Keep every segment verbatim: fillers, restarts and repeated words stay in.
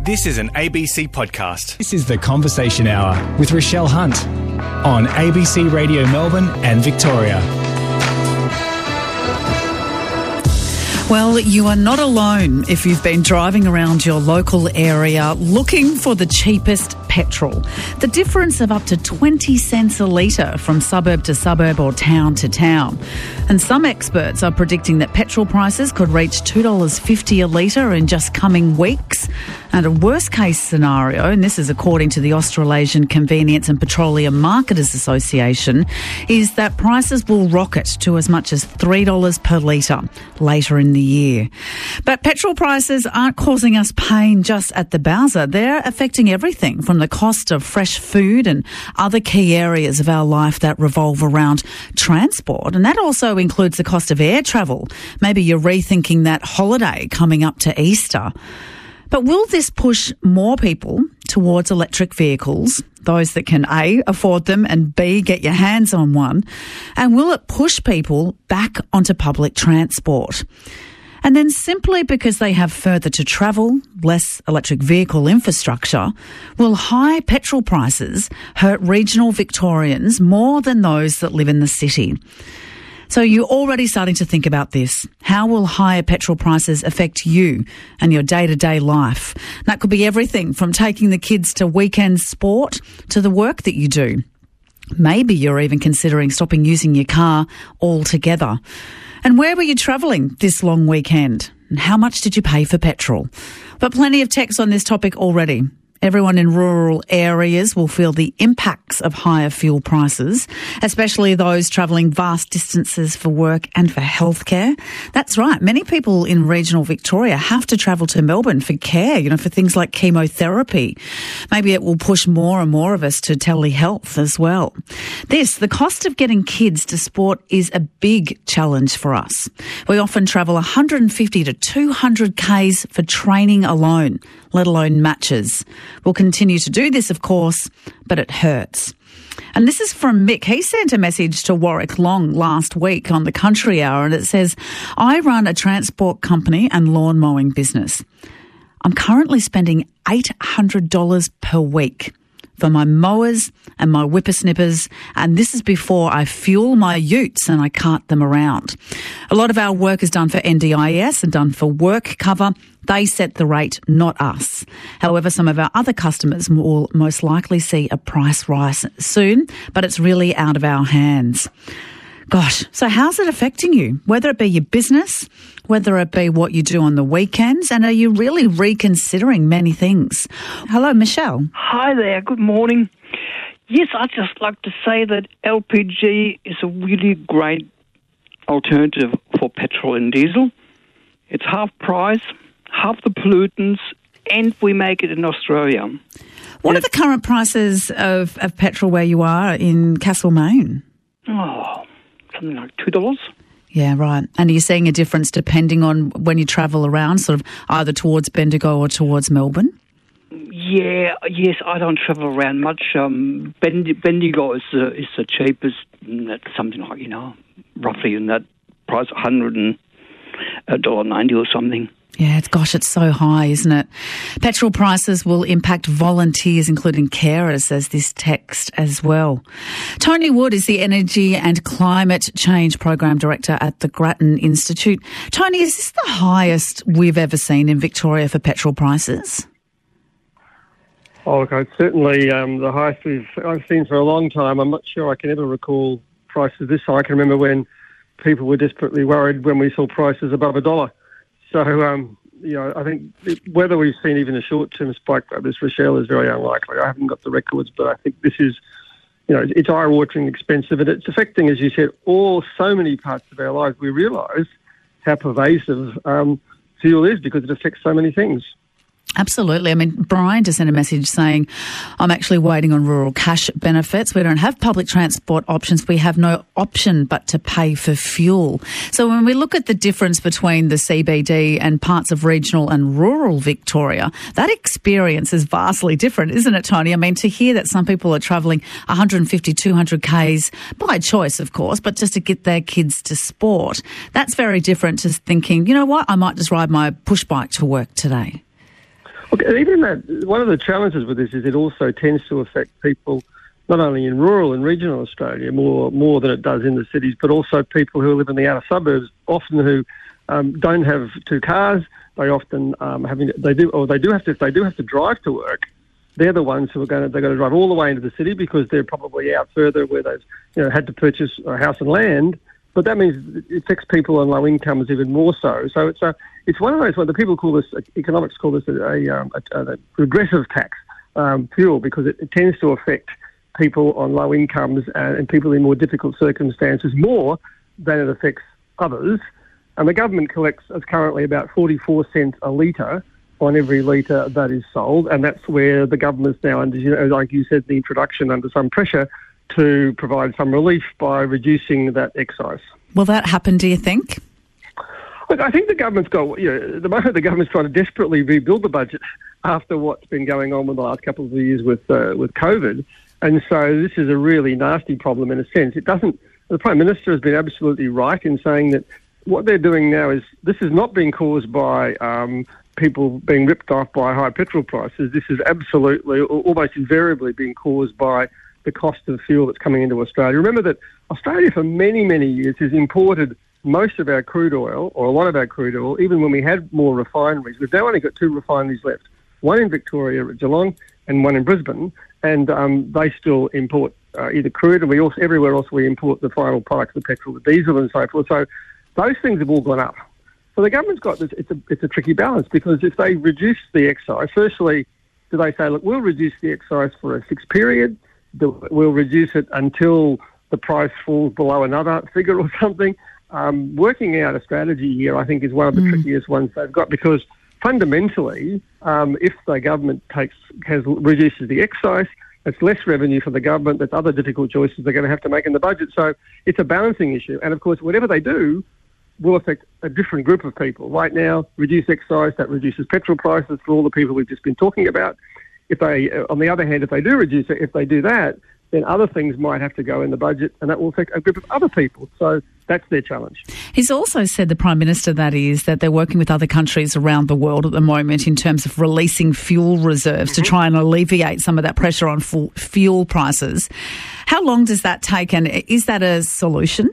This is an A B C podcast. This is The Conversation Hour with Rochelle Hunt on A B C Radio Melbourne and Victoria. Well, you are not alone if you've been driving around your local area looking for the cheapest petrol. The difference of up to twenty cents a litre from suburb to suburb or town to town. And some experts are predicting that petrol prices could reach two dollars fifty a litre in just coming weeks. And a worst case scenario, and this is according to the Australasian Convenience and Petroleum Marketers Association, is that prices will rocket to as much as three dollars per litre later in the year. But petrol prices aren't causing us pain just at the bowser. They're affecting everything from the cost of fresh food and other key areas of our life that revolve around transport. And that also includes the cost of air travel. Maybe you're rethinking that holiday coming up to Easter. But will this push more people towards electric vehicles, those that can A, afford them, and B, get your hands on one? And will it push people back onto public transport? And then simply because they have further to travel, less electric vehicle infrastructure, will high petrol prices hurt regional Victorians more than those that live in the city? So you're already starting to think about this. How will higher petrol prices affect you and your day-to-day life? That could be everything from taking the kids to weekend sport to the work that you do. Maybe you're even considering stopping using your car altogether. And where were you travelling this long weekend? And how much did you pay for petrol? But plenty of texts on this topic already. Everyone in rural areas will feel the impacts of higher fuel prices, especially those travelling vast distances for work and for healthcare. That's right. Many people in regional Victoria have to travel to Melbourne for care, you know, for things like chemotherapy. Maybe it will push more and more of us to telehealth as well. This, the cost of getting kids to sport, is a big challenge for us. We often travel one hundred fifty to two hundred kays for training alone, let alone matches. We'll continue to do this, of course, but it hurts. And this is from Mick. He sent a message to Warwick Long last week on the Country Hour, and it says, I run a transport company and lawn mowing business. I'm currently spending eight hundred dollars per week for my mowers and my whippersnippers, and this is before I fuel my utes and I cart them around. A lot of our work is done for N D I S and done for work cover. They set the rate, not us. However, some of our other customers will most likely see a price rise soon, but it's really out of our hands. Gosh, so how's it affecting you? Whether it be your business, whether it be what you do on the weekends, and are you really reconsidering many things? Hello, Michelle. Hi there, good morning. Yes, I'd just like to say that L P G is a really great alternative for petrol and diesel. It's half price, half the pollutants, and we make it in Australia. What and are the current prices of, of petrol where you are in Castlemaine? Oh, something like two dollars. Yeah, right. And are you seeing a difference depending on when you travel around, sort of either towards Bendigo or towards Melbourne? Yeah, yes, I don't travel around much. Um, Bend- Bendigo is the, is the cheapest. That's something like, you know, roughly in that price, one hundred ninety dollars or something. Yeah, it's, gosh, it's so high, isn't it? Petrol prices will impact volunteers, including carers, says this text as well. Tony Wood is the Energy and Climate Change Program Director at the Grattan Institute. Tony, is this the highest we've ever seen in Victoria for petrol prices? Oh, look, it's certainly um, the highest we've I've seen for a long time. I'm not sure I can ever recall prices this high. I can remember when people were desperately worried when we saw prices above a dollar. So, um, you know, I think whether we've seen even a short-term spike like this, Rochelle, is very unlikely. I haven't got the records, but I think this is, you know, it's eye-watering expensive, and it's affecting, as you said, all so many parts of our lives. We realise how pervasive um, fuel is because it affects so many things. Absolutely. I mean, Brian just sent a message saying, I'm actually waiting on rural cash benefits. We don't have public transport options. We have no option but to pay for fuel. So when we look at the difference between the C B D and parts of regional and rural Victoria, that experience is vastly different, isn't it, Tony? I mean, to hear that some people are travelling one hundred fifty, two hundred kays by choice, of course, but just to get their kids to sport, that's very different to thinking, you know what, I might just ride my push bike to work today. Look, even that, one of the challenges with this is it also tends to affect people not only in rural and regional Australia more more than it does in the cities, but also people who live in the outer suburbs, often who um, don't have two cars. They often um, having they do or they do have to if they do have to drive to work. They're the ones who are going to they're going to drive all the way into the city because they're probably out further where they've you know had to purchase a house and land. But that means it affects people on low incomes even more so. So it's a it's one of those where the people call this economics call this a, a, a, a regressive tax um, fuel because it, it tends to affect people on low incomes and, and people in more difficult circumstances more than it affects others. And the government collects as currently about forty-four cents a litre on every litre that is sold, and that's where the government's now under, you know, like you said, the introduction under some pressure to provide some relief by reducing that excise. Will that happen, do you think? Look, I think the government's got, you know, the moment the government's trying to desperately rebuild the budget after what's been going on with the last couple of years with uh, with COVID. And so this is a really nasty problem in a sense. It doesn't, the Prime Minister has been absolutely right in saying that what they're doing now is, this is not being caused by um, people being ripped off by high petrol prices. This is absolutely, almost invariably being caused by the cost of fuel that's coming into Australia. Remember that Australia for many, many years has imported most of our crude oil, or a lot of our crude oil, even when we had more refineries. We've now only got two refineries left, one in Victoria at Geelong and one in Brisbane, and um, they still import uh, either crude, and we also, everywhere else we import the final products, the petrol, the diesel and so forth. So those things have all gone up. So the government's got this, it's a, it's a tricky balance, because if they reduce the excise, firstly, do they say, look, we'll reduce the excise for a fixed period, we'll reduce it until the price falls below another figure or something? Um, working out a strategy here, I think, is one of the mm. trickiest ones they've got, because fundamentally, um, if the government takes has reduces the excise, it's less revenue for the government. That's other difficult choices they're going to have to make in the budget. So it's a balancing issue. And of course, whatever they do will affect a different group of people. Right now, reduce excise, that reduces petrol prices for all the people we've just been talking about. If they, on the other hand, if they do reduce it, if they do that, then other things might have to go in the budget, and that will affect a group of other people. So that's their challenge. He's also said, the Prime Minister, that is, that they're working with other countries around the world at the moment in terms of releasing fuel reserves mm-hmm. to try and alleviate some of that pressure on fuel prices. How long does that take, and is that a solution?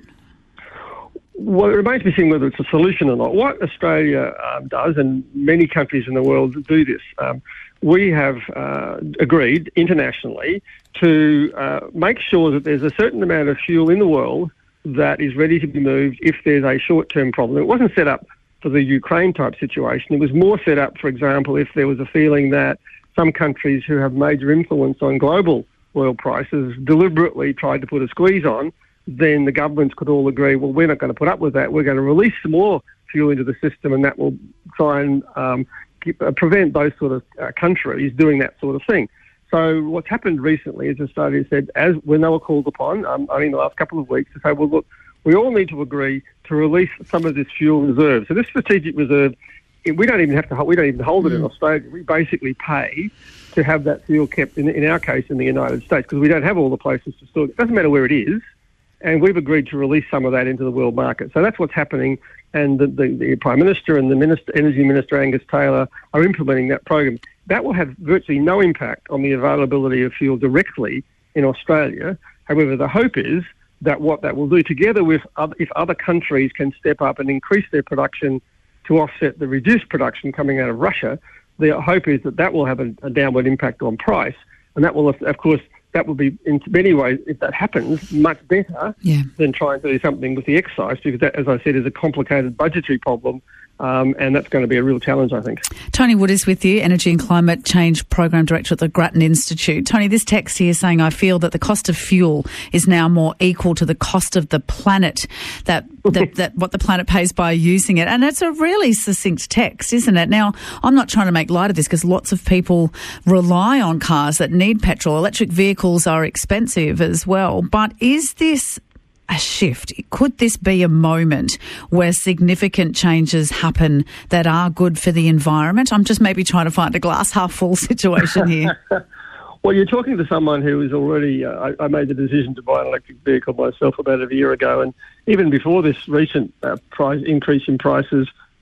Well, it remains to be seen whether it's a solution or not. What Australia um, does, and many countries in the world do this, um, we have uh, agreed internationally to uh, make sure that there's a certain amount of fuel in the world that is ready to be moved if there's a short-term problem. It wasn't set up for the Ukraine-type situation. It was more set up, for example, if there was a feeling that some countries who have major influence on global oil prices deliberately tried to put a squeeze on, then the governments could all agree, well, we're not going to put up with that. We're going to release some more fuel into the system, and that will try and um, keep, uh, prevent those sort of uh, countries doing that sort of thing. So what's happened recently is Australia said, as when they were called upon, um, only in the last couple of weeks, to say, well, look, we all need to agree to release some of this fuel reserve. So this strategic reserve, we don't even have to, we don't even hold it in Australia. We basically pay to have that fuel kept, in, in our case, in the United States, because we don't have all the places to store it. It doesn't matter where it is. And we've agreed to release some of that into the world market. So that's what's happening. And the, the, the Prime Minister and the Minister, Energy Minister, Angus Taylor, are implementing that program. That will have virtually no impact on the availability of fuel directly in Australia. However, the hope is that what that will do, together with other, if other countries can step up and increase their production to offset the reduced production coming out of Russia, the hope is that that will have a, a downward impact on price. And that will, of course, that would be, in many ways, if that happens, much better yeah. than trying to do something with the excise, because that, as I said, is a complicated budgetary problem, um, and that's going to be a real challenge, I think. Tony Wood is with you, Energy and Climate Change Program Director at the Grattan Institute. Tony, this text here is saying, I feel that the cost of fuel is now more equal to the cost of the planet, that, that, that what the planet pays by using it. And it's a really succinct text, isn't it? Now, I'm not trying to make light of this, because lots of people rely on cars that need petrol. Electric vehicles are expensive as well. But is this a shift? Could this be a moment where significant changes happen that are good for the environment? I'm just maybe trying to find a glass half full situation here. Well, you're talking to someone who is already, uh, I, I made the decision to buy an electric vehicle myself about a year ago, and even before this recent uh, price increase in prices,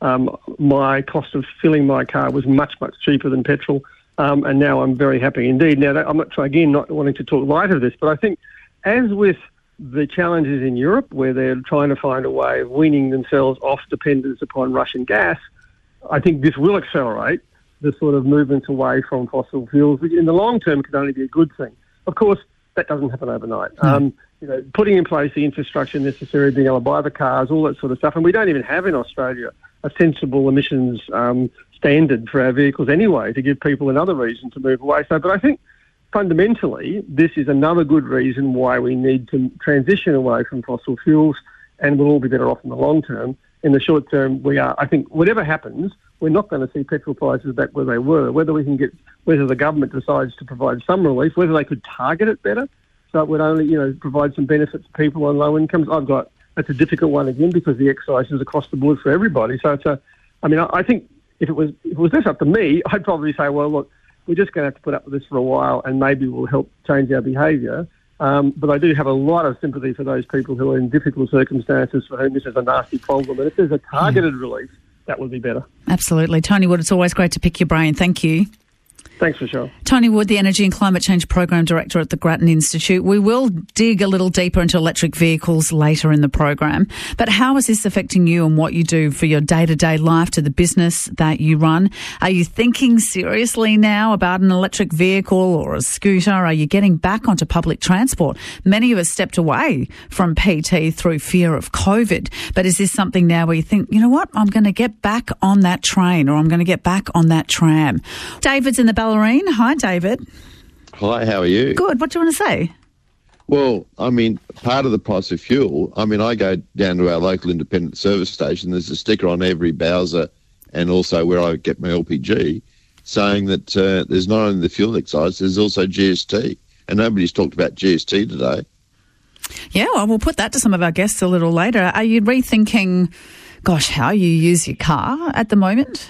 um, my cost of filling my car was much, much cheaper than petrol, um, and now I'm very happy indeed. Now, that, I'm not again not wanting to talk light of this, but I think as with the challenges in Europe, where they're trying to find a way of weaning themselves off dependence upon Russian gas, I think this will accelerate the sort of movement away from fossil fuels, which in the long term can only be a good thing. Of course, that doesn't happen overnight. Mm. Um, you know, putting in place the infrastructure necessary, being able to buy the cars, all that sort of stuff, and we don't even have in Australia a sensible emissions um, standard for our vehicles anyway to give people another reason to move away. So, but I think fundamentally, this is another good reason why we need to transition away from fossil fuels, and we'll all be better off in the long term. In the short term, we are, I think, whatever happens, we're not going to see petrol prices back where they were. Whether we can get, whether the government decides to provide some relief, whether they could target it better, so it would only, you know, provide some benefits to people on low incomes. I've got, that's a difficult one again because the excise is across the board for everybody. So it's a, I mean, I, I think if it was, if it was this up to me, I'd probably say, well, look, we're just going to have to put up with this for a while and maybe we'll help change our behaviour. Um, but I do have a lot of sympathy for those people who are in difficult circumstances for whom this is a nasty problem. And if there's a targeted mm. relief, that would be better. Absolutely. Tony Wood, it's always great to pick your brain. Thank you. Thanks, Michelle. Tony Wood, the Energy and Climate Change Program Director at the Grattan Institute. We will dig a little deeper into electric vehicles later in the program. But how is this affecting you and what you do for your day-to-day life, to the business that you run? Are you thinking seriously now about an electric vehicle or a scooter? Are you getting back onto public transport? Many of us stepped away from P T through fear of COVID. But is this something now where you think, you know what, I'm going to get back on that train or I'm going to get back on that tram? David's in the Ballerine. Hi, David. Hi, how are you? Good. What do you want to say? Well, I mean, part of the price of fuel, I mean, I go down to our local independent service station. There's a sticker on every Bowser and also where I get my L P G saying that uh, there's not only the fuel excise, there's also G S T. And nobody's talked about G S T today. Yeah, well, we'll put that to some of our guests a little later. Are you rethinking, gosh, how you use your car at the moment?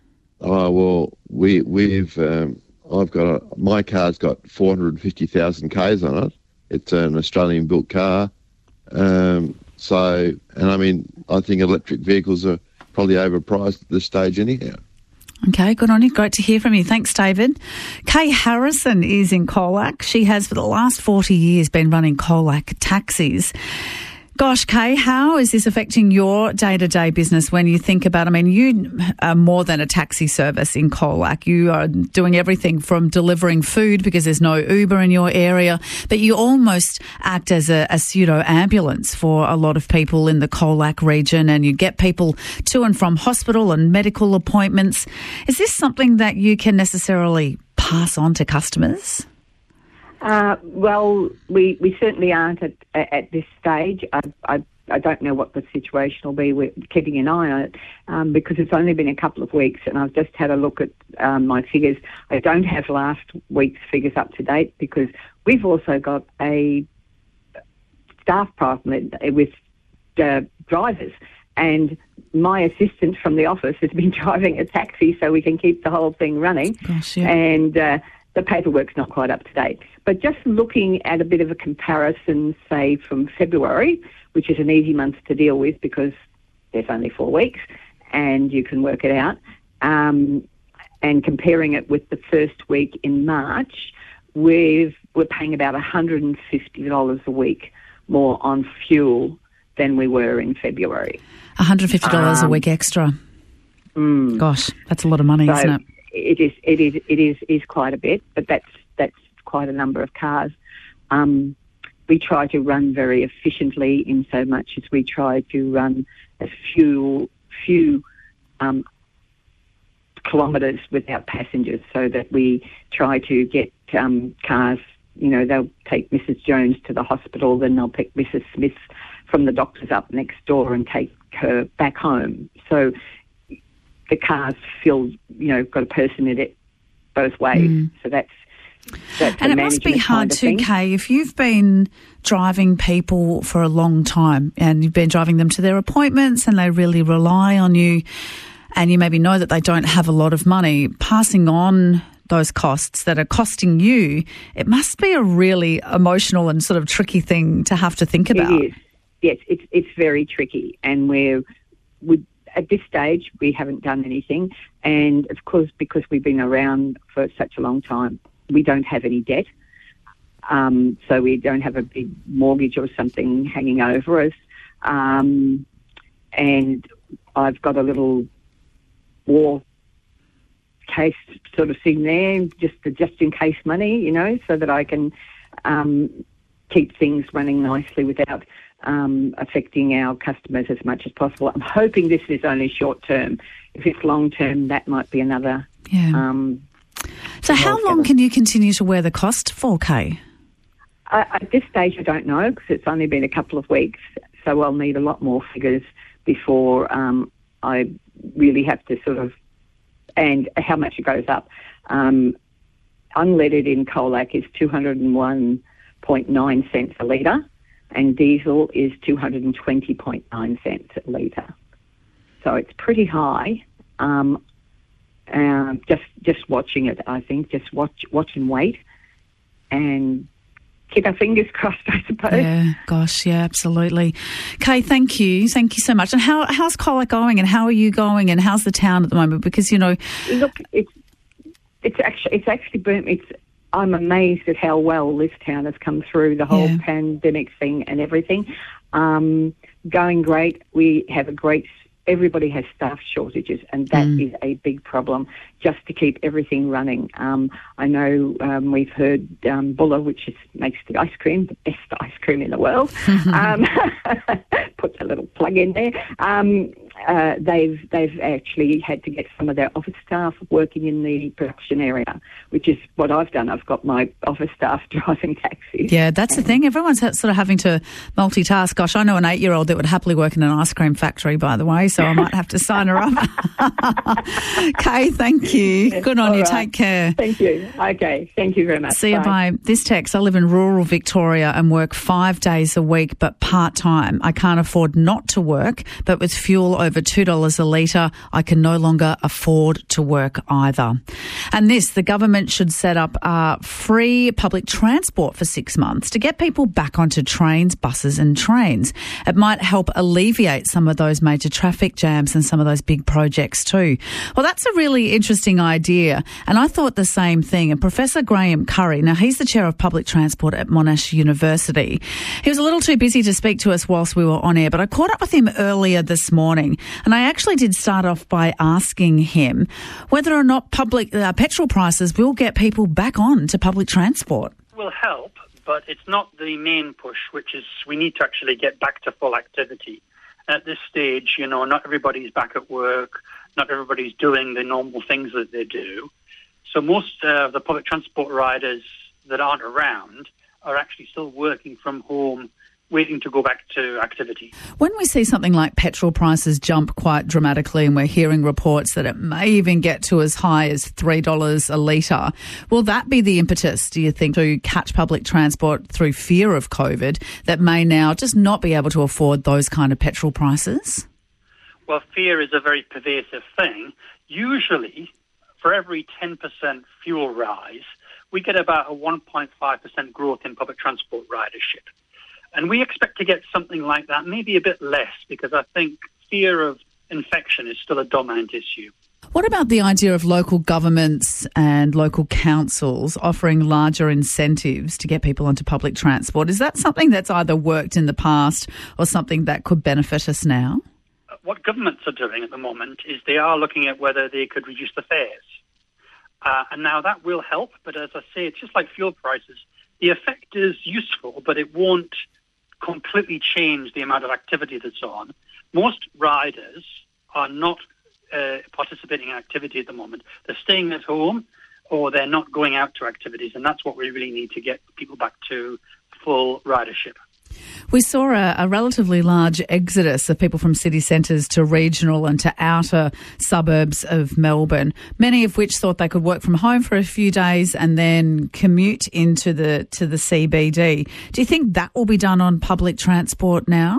Oh, well, we, we've, um, I've got, a, my car's got four hundred fifty thousand kays on it. It's an Australian-built car. Um, so, and I mean, I think electric vehicles are probably overpriced at this stage anyhow. Okay, good on you. Great to hear from you. Thanks, David. Kay Harrison is in Colac. She has, for the last forty years, been running Colac taxis. Gosh, Kay, how is this affecting your day-to-day business when you think about, I mean, you are more than a taxi service in Colac. You are doing everything from delivering food because there's no Uber in your area, but you almost act as a, a pseudo-ambulance for a lot of people in the Colac region, and you get people to and from hospital and medical appointments. Is this something that you can necessarily pass on to customers? Uh, well, we, we certainly aren't at, at this stage. I, I, I don't know what the situation will be. We're keeping an eye on it um, because it's only been a couple of weeks and I've just had a look at um, my figures. I don't have last week's figures up to date because we've also got a staff problem with uh, drivers, and my assistant from the office has been driving a taxi so we can keep the whole thing running. Gosh, yeah. And uh, the paperwork's not quite up to date. But just looking at a bit of a comparison, say, from February, which is an easy month to deal with because there's only four weeks and you can work it out, um, and comparing it with the first week in March, we've, we're paying about one hundred fifty dollars a week more on fuel than we were in February. one hundred fifty dollars um, a week extra. Mm, Gosh, that's a lot of money, so isn't it? It is, it is, it is, is quite a bit, but that's that's quite a number of cars. Um, we try to run very efficiently in so much as we try to run a few few um, kilometres without passengers, so that we try to get um, cars. You know, they'll take Missus Jones to the hospital, then they'll pick Missus Smith from the doctors up next door and take her back home. So the car's filled, you know, got a person in it both ways. Mm. So that's, that's and it must be hard too, Kay, if you've been driving people for a long time and you've been driving them to their appointments and they really rely on you, and you maybe know that they don't have a lot of money, passing on those costs that are costing you, it must be a really emotional and sort of tricky thing to have to think about. It is. Yes, it's it's very tricky, and we're we at this stage, we haven't done anything. And, of course, because we've been around for such a long time, we don't have any debt. Um, so we don't have a big mortgage or something hanging over us. Um, and I've got a little war case sort of thing there, just just in case money, you know, so that I can um, keep things running nicely without um, affecting our customers as much as possible. I'm hoping this is only short term. If it's long term, that might be another. Yeah. Um, so how long can you continue to wear the cost for, Kay? Uh, at this stage, I don't know because it's only been a couple of weeks, so I'll need a lot more figures before um, I really have to sort of, and how much it goes up. Um, unleaded in Colac is two hundred one point nine cents a litre, and diesel is two hundred twenty point nine cents a litre. So it's pretty high. Um, uh, just just watching it, I think, just watch watch and wait, and keep our fingers crossed, I suppose. Yeah, gosh, yeah, absolutely. Kay, thank you. Thank you so much. And how how's Colac going, and how are you going, and how's the town at the moment? Because, you know... Look, it's it's actually, it's actually been, it's, I'm amazed at how well this town has come through the whole yeah. pandemic thing and everything. Um, going great. We have a great... Everybody has staff shortages, and that mm. is a big problem just to keep everything running. Um, I know um, we've heard um, Buller, which is, makes the ice cream, the best ice cream in the world. um, puts a little plug in there. Um, uh, they've they've actually had to get some of their office staff working in the production area, which is what I've done. I've got my office staff driving taxis. Yeah, that's the thing. Everyone's sort of having to multitask. Gosh, I know an eight-year-old that would happily work in an ice cream factory, by the way, so I might have to sign her up. Kay, thank you. Good on All you. right. Take care. Thank you. Okay, thank you very much. See you, bye. bye. This text, I live in rural Victoria and work five days a week, but part-time. I can't afford not to work, but with fuel over two dollars a litre, I can no longer afford to work either. And this, the government should set up uh, free public transport for six months to get people back onto trains, buses and trains. It might help alleviate some of those major traffic jams and some of those big projects too. Well, that's a really interesting idea, and I thought the same thing. And Professor Graham Curry, now he's the chair of public transport at Monash University. He was a little too busy to speak to us whilst we were on air, but I caught up with him earlier this morning, and I actually did start off by asking him whether or not public uh, petrol prices will get people back on to public transport. Will help, but it's not the main push, which is we need to actually get back to full activity. At this stage, you know, not everybody's back at work, not everybody's doing the normal things that they do. So most of uh, the public transport riders that aren't around are actually still working from home, waiting to go back to activity. When we see something like petrol prices jump quite dramatically, and we're hearing reports that it may even get to as high as three dollars a litre, will that be the impetus, do you think, to catch public transport through fear of COVID that may now just not be able to afford those kind of petrol prices? Well, fear is a very pervasive thing. Usually, for every ten percent fuel rise, we get about a one point five percent growth in public transport ridership. And we expect to get something like that, maybe a bit less, because I think fear of infection is still a dominant issue. What about the idea of local governments and local councils offering larger incentives to get people onto public transport? Is that something that's either worked in the past or something that could benefit us now? What governments are doing at the moment is they are looking at whether they could reduce the fares. Uh, and now that will help, but as I say, it's just like fuel prices. The effect is useful, but it won't completely change the amount of activity that's on. Most riders are not uh, participating in activity at the moment. They're staying at home or they're not going out to activities, and that's what we really need to get people back to full ridership. We saw a, a relatively large exodus of people from city centres to regional and to outer suburbs of Melbourne, many of which thought they could work from home for a few days and then commute into the to the C B D. Do you think that will be done on public transport now?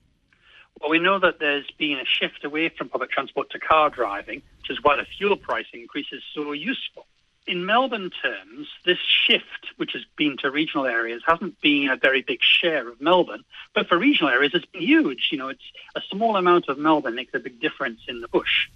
Well, we know that there's been a shift away from public transport to car driving, which is why the fuel price increase is so useful. in Melbourne terms, this shift, which has been to regional areas, hasn't been a very big share of Melbourne. But for regional areas, it's been huge. You know, it's a small amount of Melbourne makes a big difference in the bush.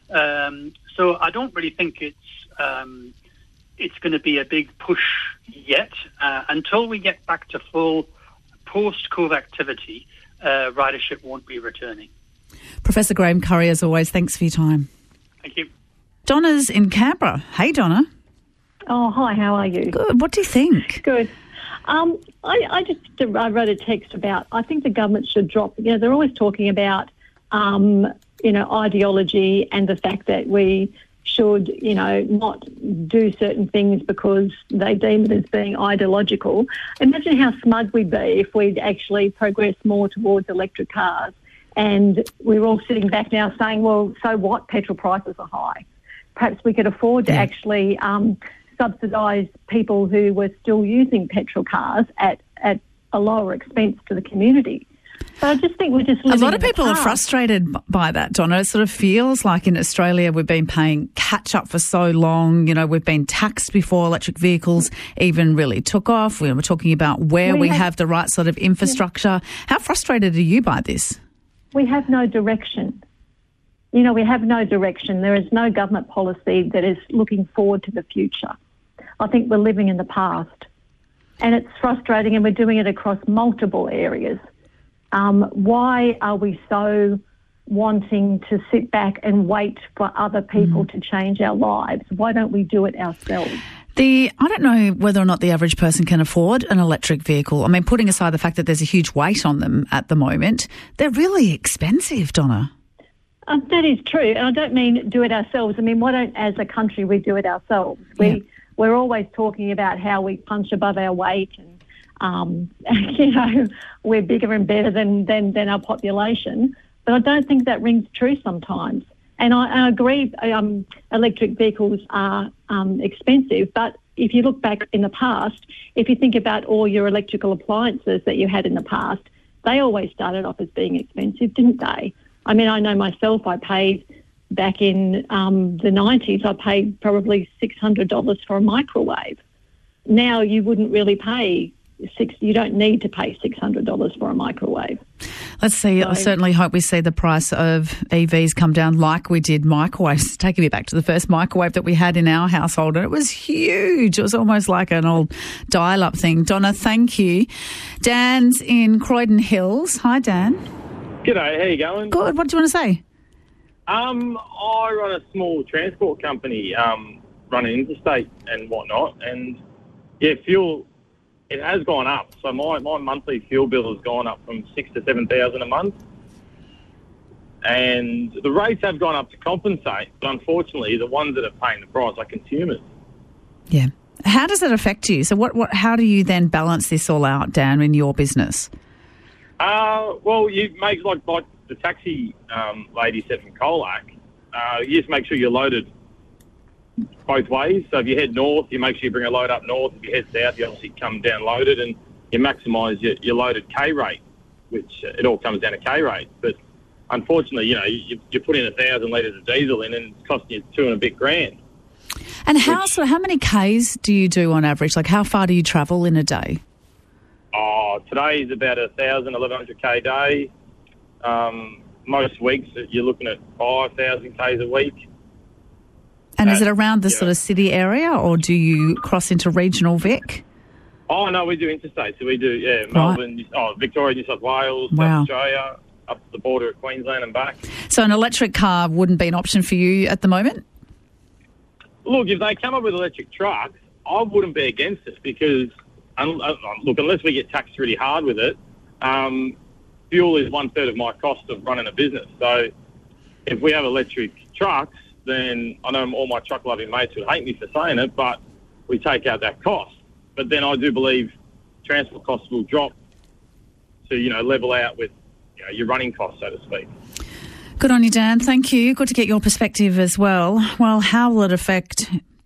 Um, so I don't really think it's um, it's going to be a big push yet uh, until we get back to full post-COVID activity. Uh, ridership won't be returning. Professor Graham Curry, as always, thanks for your time. Thank you. Donna's in Canberra. Hey, Donna. Oh, hi, how are you? Good. What do you think? Good. Um, I, I just I wrote a text about, I think the government should drop, you know, they're always talking about, um, you know, ideology and the fact that we should, you know, not do certain things because they deem it as being ideological. Imagine how smug we'd be if we'd actually progress more towards electric cars. And we're all sitting back now saying, well, so what? Petrol prices are high. Perhaps we could afford to yeah. actually um, subsidise people who were still using petrol cars at, at a lower expense to the community. So I just think we're just living A lot of in people are frustrated by that, Donna. It sort of feels like in Australia we've been paying catch-up for so long. You know, we've been taxed before electric vehicles even really took off. We were talking about where we, we have, have the right sort of infrastructure. Yeah. How frustrated are you by this? We have no direction. You know, we have no direction. There is no government policy that is looking forward to the future. I think we're living in the past. And it's frustrating, and we're doing it across multiple areas. Um, why are we so wanting to sit back and wait for other people mm. to change our lives? Why don't we do it ourselves? The I don't know whether or not the average person can afford an electric vehicle. I mean, putting aside the fact that there's a huge weight on them at the moment, they're really expensive, Donna. Uh, that is true. And I don't mean do it ourselves. I mean, why don't, as a country, we do it ourselves? We, yeah. We're always talking about how we punch above our weight and, um, you know, we're bigger and better than, than, than our population. But I don't think that rings true sometimes. And I, I agree, um, electric vehicles are um, expensive, but if you look back in the past, if you think about all your electrical appliances that you had in the past, they always started off as being expensive, didn't they? I mean, I know myself, I paid, back in um, the nineties, I paid probably six hundred dollars for a microwave. Now you wouldn't really pay Six, you don't need to pay six hundred dollars for a microwave. Let's see. So, I certainly hope we see the price of E Vs come down like we did microwaves. Taking me back to the first microwave that we had in our household, and it was huge. It was almost like an old dial-up thing. Donna, thank you. Dan's in Croydon Hills. Hi, Dan. G'day. How you going? Good. What do you want to say? Um, I run a small transport company, um, running interstate and whatnot, and yeah, fuel. It has gone up. So my, my monthly fuel bill has gone up from six to seven thousand a month, and the rates have gone up to compensate. But unfortunately, the ones that are paying the price are consumers. Yeah. How does it affect you? So what? what how do you then balance this all out, Dan, in your business? Uh, well, you make like like the taxi um, lady said from Colac. Uh, you just make sure you're loaded both ways. So if you head north, you make sure you bring a load up north. If you head south, you obviously come down loaded, and you maximise your, your loaded K rate, which uh, it all comes down to K rate. But unfortunately, you know, you, you put in a thousand litres of diesel in, and it's costing you two and a bit grand. And how which, so? How many Ks do you do on average? Like, how far do you travel in a day? Oh, today's about a thousand, eleven hundred K day. Um, most weeks you're looking at five thousand Ks a week. And is it around the yeah. sort of city area, or do you cross into regional Vic? Oh, no, we do interstate. So we do, yeah, Melbourne, right. oh, Victoria, New South Wales, wow. South Australia, up to the border of Queensland and back. So an electric car wouldn't be an option for you at the moment? Look, if they come up with electric trucks, I wouldn't be against it because, look, unless we get taxed really hard with it, um, fuel is one-third of my cost of running a business. So if we have electric trucks, then I know all my truck-loving mates would hate me for saying it, but we take out that cost. But then I do believe transport costs will drop to, you know, level out with, you know, your running costs, so to speak. Good on you, Dan. Thank you. Good to get your perspective as well. Well, how will it affect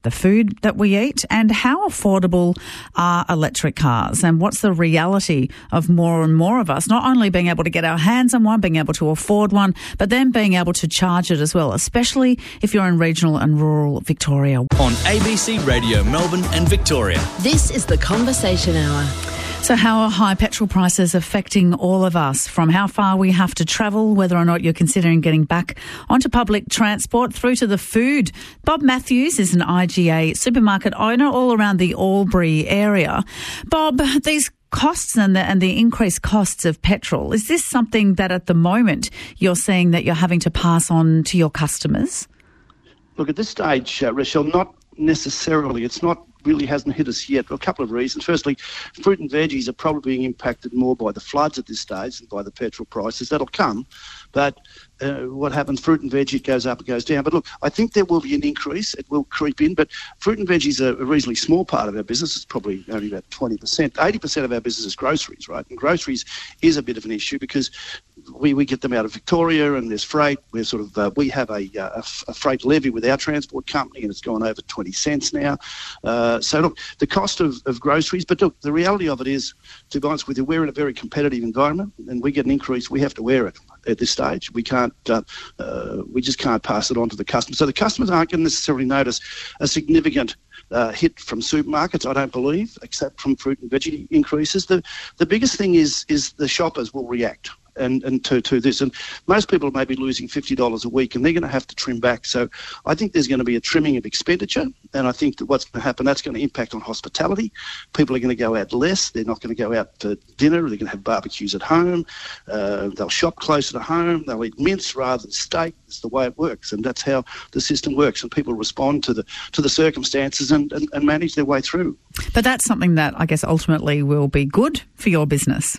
the food that we eat, and how affordable are electric cars, and what's the reality of more and more of us not only being able to get our hands on one, being able to afford one, but then being able to charge it as well, especially if you're in regional and rural Victoria. On A B C Radio Melbourne and Victoria. This is the Conversation Hour. So how are high petrol prices affecting all of us, from how far we have to travel, whether or not you're considering getting back onto public transport, through to the food? Bob Matthews is an I G A supermarket owner all around the Albury area. Bob, these costs and the, and the increased costs of petrol, is this something that at the moment you're seeing that you're having to pass on to your customers? Look, at this stage, uh, Rochelle, not necessarily. It's not really hasn't hit us yet for a couple of reasons. Firstly, fruit and veggies are probably being impacted more by the floods at this stage than by the petrol prices. That'll come, but uh, what happens, fruit and veg, it goes up, it goes down. But look, I think there will be an increase. It will creep in, but fruit and veggies are a reasonably small part of our business. It's probably only about twenty percent. eighty percent of our business is groceries, right? And groceries is a bit of an issue because we, we get them out of Victoria and there's freight. We're sort of, uh, we have a, a, a freight levy with our transport company and it's gone over twenty cents now. Uh, so look, the cost of, of groceries, but look, the reality of it is, to be honest with you, we're in a very competitive environment and we get an increase, we have to wear it at this stage. We can't, uh, uh, we just can't pass it on to the customers. So the customers aren't going to necessarily notice a significant uh, hit from supermarkets, I don't believe, except from fruit and veggie increases. The the biggest thing is is the shoppers will react. And, and to, to this. And most people may be losing fifty dollars a week and they're going to have to trim back. So I think there's going to be a trimming of expenditure. And I think that what's going to happen, that's going to impact on hospitality. People are going to go out less. They're not going to go out for dinner. They're going to have barbecues at home. Uh, they'll shop closer to home. They'll eat mince rather than steak. It's the way it works. And that's how the system works. And people respond to the to the circumstances and, and, and manage their way through. But that's something that I guess ultimately will be good for your business.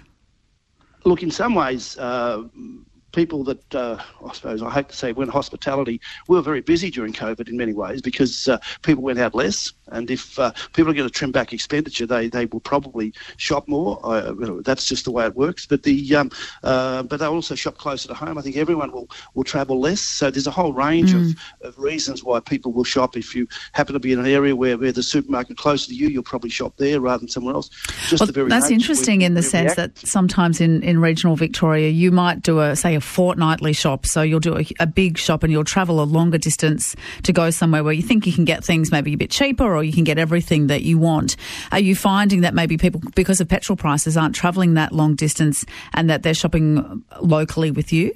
Look, in some ways, uh, people that, uh, I suppose, I hate to say, went hospitality, we were very busy during COVID in many ways because uh, people went out less. And if uh, people are going to trim back expenditure, they, they will probably shop more. Uh, you know, that's just the way it works. But the um, uh, but they'll also shop closer to home. I think everyone will, will travel less. So there's a whole range mm. of, of reasons why people will shop. If you happen to be in an area where, where the supermarket closer to you, you'll probably shop there rather than somewhere else. Just well, the very that's interesting in the sense that sometimes in, in regional Victoria, you might do a, say, a fortnightly shop. So you'll do a, a big shop and you'll travel a longer distance to go somewhere where you think you can get things maybe a bit cheaper or you can get everything that you want. Are you finding that maybe people, because of petrol prices, aren't travelling that long distance and that they're shopping locally with you?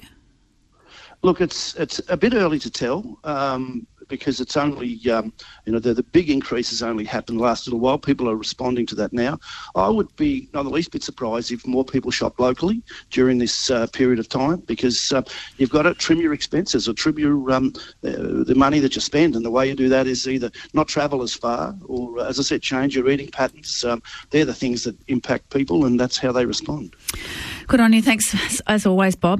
Look, it's it's a bit early to tell. Um, because it's only, um, you know, the, the big increases only happened last little while. People are responding to that now. I would be not the least bit surprised if more people shop locally during this uh, period of time because uh, you've got to trim your expenses or trim your um, uh, the money that you spend. And the way you do that is either not travel as far or, uh, as I said, change your eating patterns. Um, they're the things that impact people and that's how they respond. Good on you. Thanks, as always, Bob.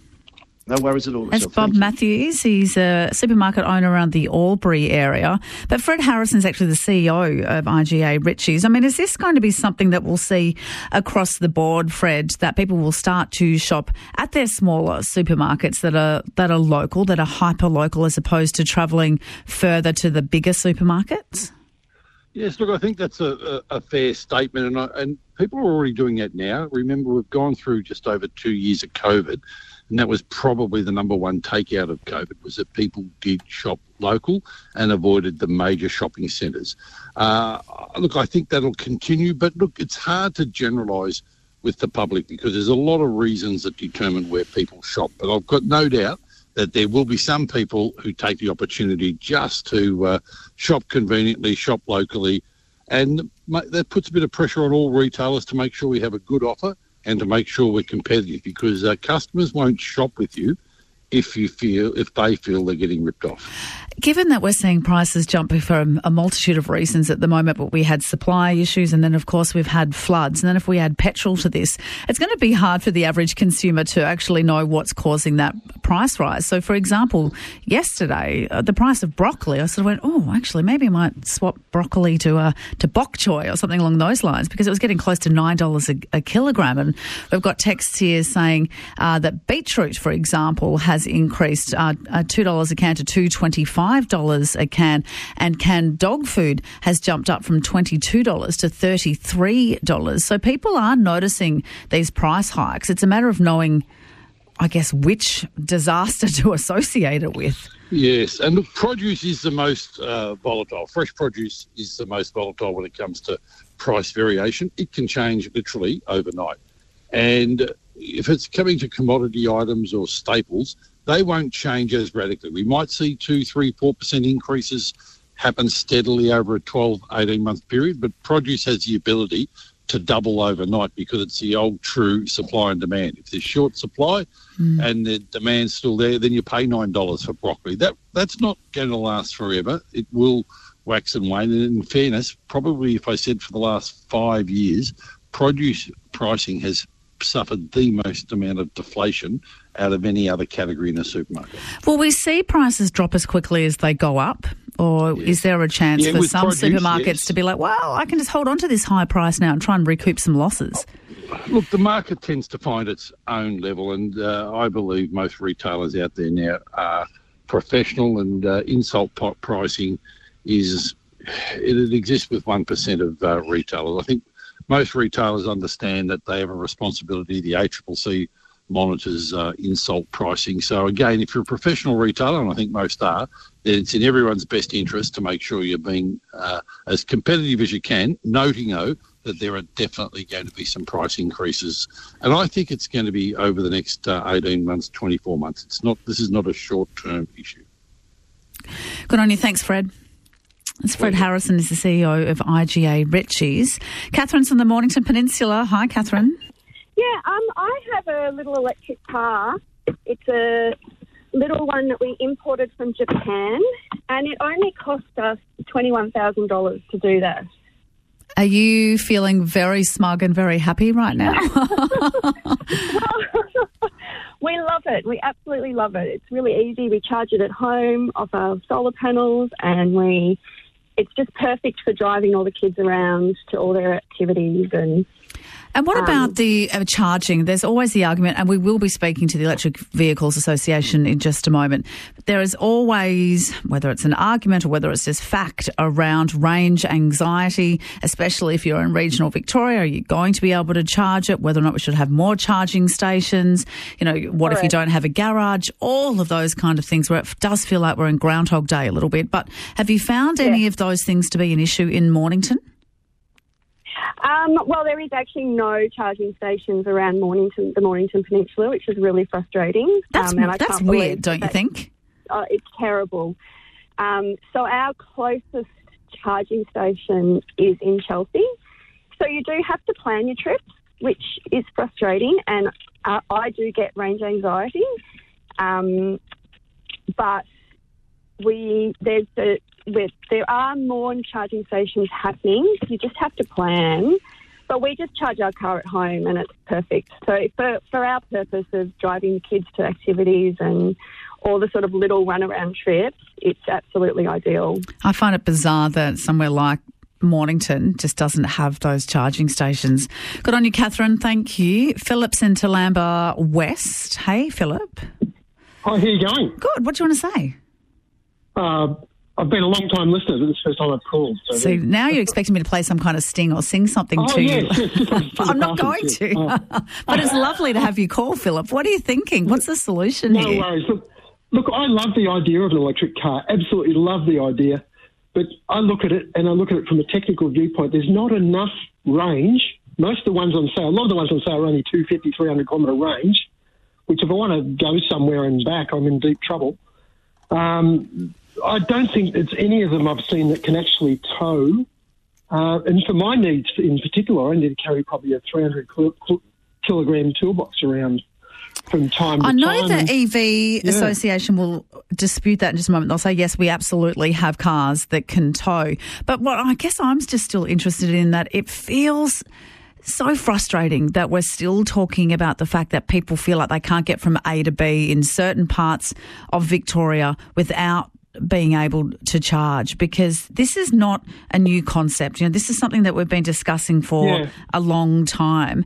No worries at all. That's Bob Matthews. He's a supermarket owner around the Albury area. But Fred Harrison's actually the C E O of I G A Ritchies. I mean, is this going to be something that we'll see across the board, Fred, that people will start to shop at their smaller supermarkets that are that are local, that are hyper-local, as opposed to travelling further to the bigger supermarkets? Yes, look, I think that's a, a, a fair statement, and, I, and people are already doing that now. Remember, we've gone through just over two years of COVID, and that was probably the number one takeout of COVID, was that people did shop local and avoided the major shopping centres. Uh, look, I think that'll continue, but look, it's hard to generalise with the public because there's a lot of reasons that determine where people shop. But I've got no doubt that there will be some people who take the opportunity just to uh, shop conveniently, shop locally, and that puts a bit of pressure on all retailers to make sure we have a good offer and to make sure we're competitive, because uh, customers won't shop with you if you feel if they feel they're getting ripped off. Given that we're seeing prices jump for a multitude of reasons at the moment, but we had supply issues and then, of course, we've had floods. And then if we add petrol to this, it's going to be hard for the average consumer to actually know what's causing that price rise. So, for example, yesterday, uh, the price of broccoli, I sort of went, oh, actually, maybe I might swap broccoli to uh, to bok choy or something along those lines, because it was getting close to nine dollars a, a kilogram. And we've got texts here saying uh, that beetroot, for example, has has increased uh, uh, two dollars a can to two dollars twenty-five a can, and canned dog food has jumped up from twenty-two dollars to thirty-three dollars. So people are noticing these price hikes. It's a matter of knowing, I guess, which disaster to associate it with. Yes, and look, produce is the most uh, volatile. Fresh produce is the most volatile when it comes to price variation. It can change literally overnight. And if it's coming to commodity items or staples, they won't change as radically. We might see two, three, four percent increases happen steadily over a twelve, eighteen-month period, but produce has the ability to double overnight because it's the old true supply and demand. If there's short supply mm. and the demand's still there, then you pay nine dollars for broccoli. That That's not going to last forever. It will wax and wane. And in fairness, probably if I said for the last five years, produce pricing has suffered the most amount of deflation out of any other category in the supermarket. Will we see prices drop as quickly as they go up? Or yes. is there a chance yeah, for some produce, supermarkets yes. to be like, well, I can just hold on to this high price now and try and recoup some losses? Look, the market tends to find its own level, and uh, I believe most retailers out there now are professional, and uh, insult pot pricing is, it exists with one percent of uh, retailers. I think most retailers understand that they have a responsibility. The A C C C monitors uh, insult pricing. So again, if you're a professional retailer, and I think most are, then it's in everyone's best interest to make sure you're being uh, as competitive as you can, noting though that there are definitely going to be some price increases. And I think it's going to be over the next uh, eighteen months, twenty-four months. It's not. This is not a short-term issue. Good on you. Thanks, Fred. It's Fred Harrison is the C E O of I G A Ritchies. Catherine's from the Mornington Peninsula. Hi, Catherine. Yeah, um, I have a little electric car. It's a little one that we imported from Japan, and it only cost us twenty-one thousand dollars to do that. Are you feeling very smug and very happy right now? We love it. We absolutely love it. It's really easy. We charge it at home off our solar panels, and we it's just perfect for driving all the kids around to all their activities. And And what about um, the uh, charging? There's always the argument, and we will be speaking to the Electric Vehicles Association in just a moment. There is always, whether it's an argument or whether it's just fact, around range anxiety, especially if you're in regional Victoria. Are you going to be able to charge it? Whether or not we should have more charging stations? You know, what Correct. If you don't have a garage? All of those kind of things where it does feel like we're in Groundhog Day a little bit. But have you found yeah. any of those things to be an issue in Mornington? Um, well, there is actually no charging stations around Mornington, the Mornington Peninsula, which is really frustrating. That's, um, and I that's can't weird, don't that, you think? Uh, it's terrible. Um, so our closest charging station is in Chelsea. So you do have to plan your trips, which is frustrating, and uh, I do get range anxiety. Um, but we there's the With, there are more charging stations happening. You just have to plan. But we just charge our car at home, and it's perfect. So for, for our purpose of driving the kids to activities and all the sort of little run-around trips, it's absolutely ideal. I find it bizarre that somewhere like Mornington just doesn't have those charging stations. Good on you, Catherine. Thank you. Philip's in Toolamba West. Hey, Philip. Hi, how are you going? Good. What do you want to say? Uh... I've been a long time listener, but this is the first time I've called. So, so now you're expecting me to play some kind of sting or sing something oh, to yes, you. Yes, yes, I'm not going to. Oh. But it's lovely to have you call, Philip. What are you thinking? What's the solution no here? No worries. Look, look, I love the idea of an electric car. Absolutely love the idea. But I look at it, and I look at it from a technical viewpoint. There's not enough range. Most of the ones on sale, a lot of the ones on sale are only two fifty, three hundred kilometre range, which if I want to go somewhere and back, I'm in deep trouble. Um... I don't think it's any of them I've seen that can actually tow. Uh, and for my needs in particular, I need to carry probably a three hundred kilogram toolbox around from time to I time. know the E V yeah. Association will dispute that in just a moment. They'll say, yes, we absolutely have cars that can tow. But what I guess I'm just still interested in that it feels so frustrating that we're still talking about the fact that people feel like they can't get from A to B in certain parts of Victoria without being able to charge, because this is not a new concept. You know, this is something that we've been discussing for yeah. a long time.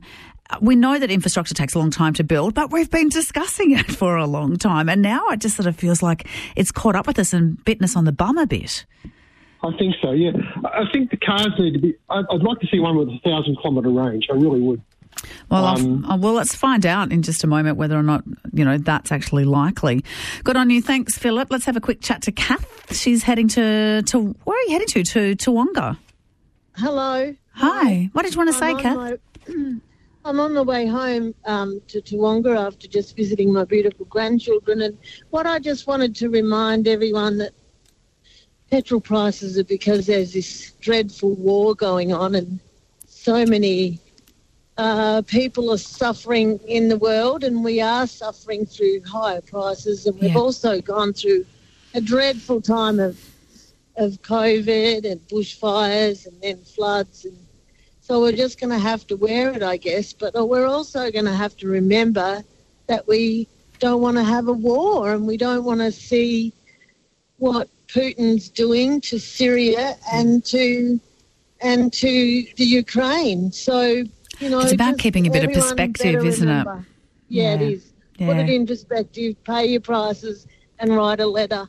we know that infrastructure takes a long time to build, but we've been discussing it for a long time. And now it just sort of feels like it's caught up with us and bitten us on the bum a bit. I think so, yeah. I think the cars need to be... I'd, I'd like to see one with a thousand kilometre range. I really would. Well, Um, I'll, well, let's find out in just a moment whether or not, you know, that's actually likely. Good on you. Thanks, Philip. Let's have a quick chat to Kath. She's heading to... to where are you heading to? To Toowoomba. Hello. Hi. What did you want to say, I'm on Kath? my- I'm on the way home um, to Toowoomba after just visiting my beautiful grandchildren, and what I just wanted to remind everyone that petrol prices are because there's this dreadful war going on, and so many uh, people are suffering in the world, and we are suffering through higher prices, and we've Yeah. also gone through a dreadful time of of COVID and bushfires and then floods, and so we're just going to have to wear it, I guess. But we're also going to have to remember that we don't want to have a war, and we don't want to see what Putin's doing to Syria and to and to the Ukraine. So, you know, It's about just keeping a bit of everyone perspective, better isn't it? remember. Yeah, it Yeah. is. Put Yeah. it in perspective, pay your prices and write a letter.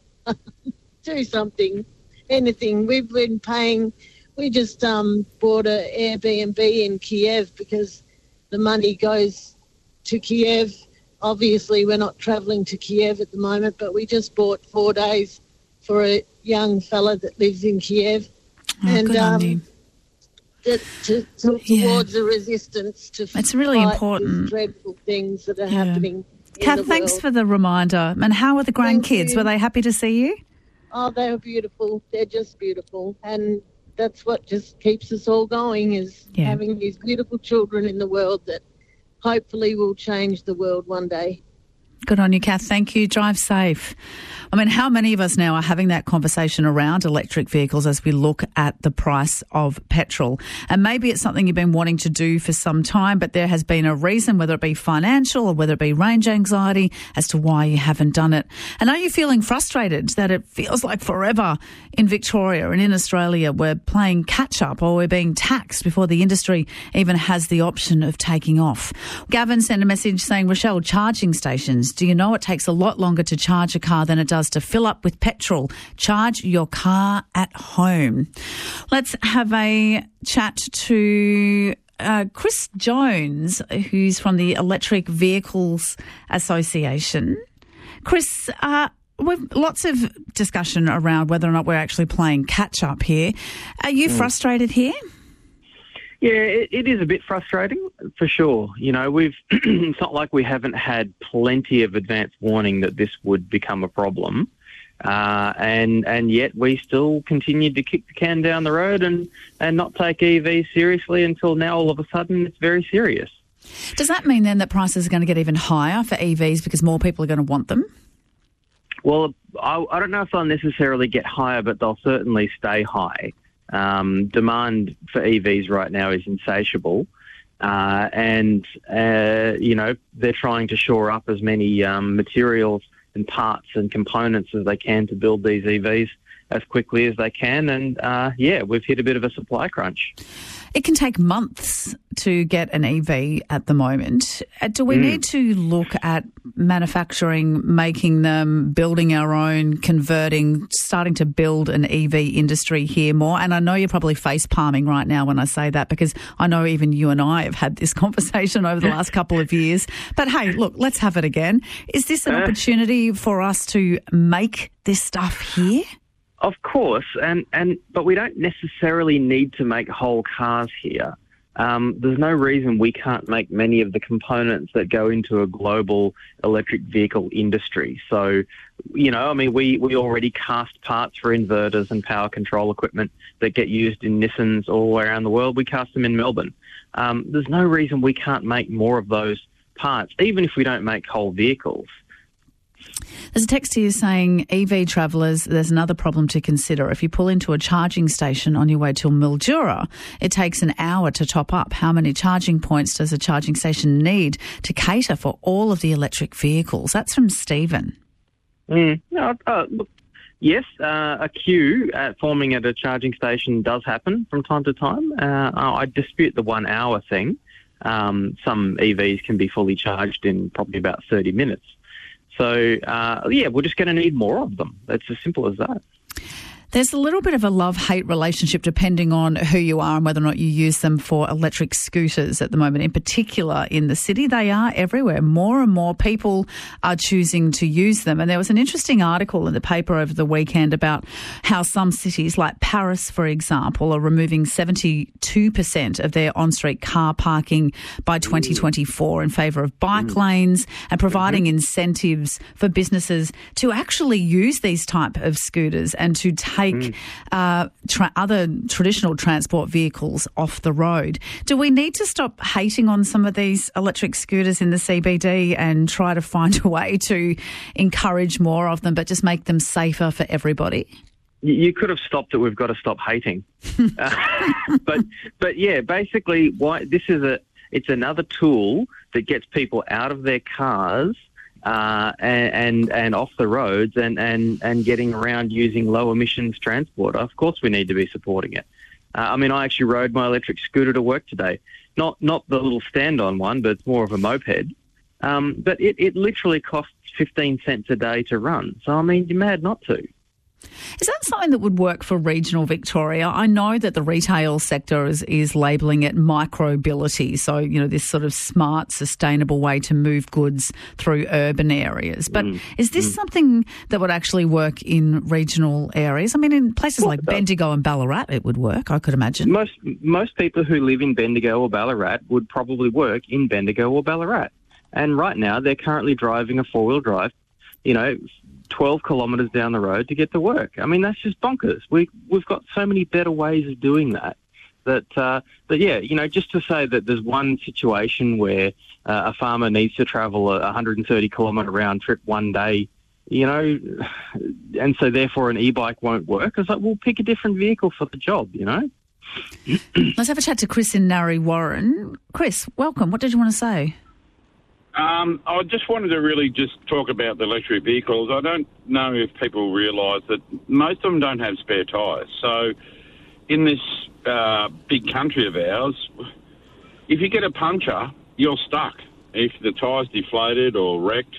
Do something, anything. We've been paying, we just um, bought an Airbnb in Kiev because the money goes to Kiev. Obviously, we're not travelling to Kiev at the moment, but we just bought four days for a young fella that lives in Kiev. Oh, and good on um, you. that to, to, Yeah. towards a resistance to It's really fight important. these dreadful things that are Yeah. happening in Kath, the thanks world. for the reminder. And how are the Thank grandkids? you. Were they happy to see you? Oh, they were beautiful. They're just beautiful. And that's what just keeps us all going is Yeah. having these beautiful children in the world that hopefully will change the world one day. Good on you, Kath. Thank you. Drive safe. I mean, how many of us now are having that conversation around electric vehicles as we look at the price of petrol? And maybe it's something you've been wanting to do for some time, but there has been a reason, whether it be financial or whether it be range anxiety, as to why you haven't done it. And are you feeling frustrated that it feels like forever in Victoria and in Australia we're playing catch up, or we're being taxed before the industry even has the option of taking off? Gavin sent a message saying, Rochelle, charging stations. Do you know it takes a lot longer to charge a car than it does to fill up with petrol? Charge your car at home. Let's have a chat to uh, Chris Jones, who's from the Electric Vehicles Association. Chris, uh, we've lots of discussion around whether or not we're actually playing catch up here. Are you Mm. frustrated here? Yeah, it, it is a bit frustrating for sure. You know, we've it's not like we haven't had plenty of advance warning that this would become a problem, uh, and and yet we still continued to kick the can down the road and, and not take E Vs seriously until now. All of a sudden, it's very serious. Does that mean then that prices are going to get even higher for E Vs because more people are going to want them? Well, I, I don't know if they'll necessarily get higher, but they'll certainly stay high. Um, demand for E Vs right now is insatiable, uh, and uh, you know they're trying to shore up as many um, materials and parts and components as they can to build these E Vs as quickly as they can. And uh, yeah, we've hit a bit of a supply crunch. It can take months to get an E V at the moment. Uh, Do we Mm. need to look at manufacturing, making them, building our own, converting, starting to build an E V industry here more? And I know you're probably face palming right now when I say that, because I know even you and I have had this conversation over the last couple of years. But hey, look, let's have it again. Is this an Uh. opportunity for us to make this stuff here? Of course, and, and but we don't necessarily need to make whole cars here. Um, there's no reason we can't make many of the components that go into a global electric vehicle industry. So, you know, I mean, we, we already cast parts for inverters and power control equipment that get used in Nissans all around the world. We cast them in Melbourne. Um, there's no reason we can't make more of those parts, even if we don't make whole vehicles. There's a text here saying, E V travellers, there's another problem to consider. If you pull into a charging station on your way to Mildura, it takes an hour to top up. How many charging points does a charging station need to cater for all of the electric vehicles? That's from Stephen. Mm, no, uh, look, yes, uh, a queue uh, forming at a charging station does happen from time to time. Uh, I dispute the one hour thing. Um, some E Vs can be fully charged in probably about thirty minutes. So, uh, yeah, we're just going to need more of them. It's as simple as that. There's a little bit of a love-hate relationship depending on who you are and whether or not you use them for electric scooters at the moment. In particular, in the city, they are everywhere. More and more people are choosing to use them. And there was an interesting article in the paper over the weekend about how some cities, like Paris, for example, are removing seventy-two percent of their on-street car parking by twenty twenty-four in favour of bike mm. lanes and providing mm-hmm. incentives for businesses to actually use these type of scooters and to take take mm. uh, tra- other traditional transport vehicles off the road. Do we need to stop hating on some of these electric scooters in the C B D and try to find a way to encourage more of them, but just make them safer for everybody? You could have stopped it. We've got to stop hating. uh, but but yeah, basically, why this is a it's another tool that gets people out of their cars uh, and, and and off the roads and, and, and getting around using low emissions transport. Of course, we need to be supporting it. Uh, I mean, I actually rode my electric scooter to work today. Not not the little stand-on one, but it's more of a moped. Um, but it, it literally costs fifteen cents a day to run. So I mean, you're mad not to. Is that something that would work for regional Victoria? I know that the retail sector is, is labelling it microbility, so, you know, this sort of smart, sustainable way to move goods through urban areas. But mm. is this mm. something that would actually work in regional areas? I mean, in places like Bendigo and Ballarat, it would work, I could imagine. Most, most people who live in Bendigo or Ballarat would probably work in Bendigo or Ballarat. And right now, they're currently driving a four-wheel drive, you know, twelve kilometres down the road to get to work. I mean, that's just bonkers. We, we've got so many better ways of doing that. That, uh, that yeah, you know, just to say that there's one situation where uh, a farmer needs to travel a one hundred thirty kilometre round trip one day, you know, and so therefore an e-bike won't work. I was like, well, pick a different vehicle for the job, you know. Let's have a chat to Chris in Narre Warren. Chris, welcome. What did you want to say? Um, I just wanted to really just talk about the electric vehicles. I don't know if people realise that most of them don't have spare tyres. So in this uh, big country of ours, if you get a puncture, you're stuck. If the tyre's deflated or wrecked,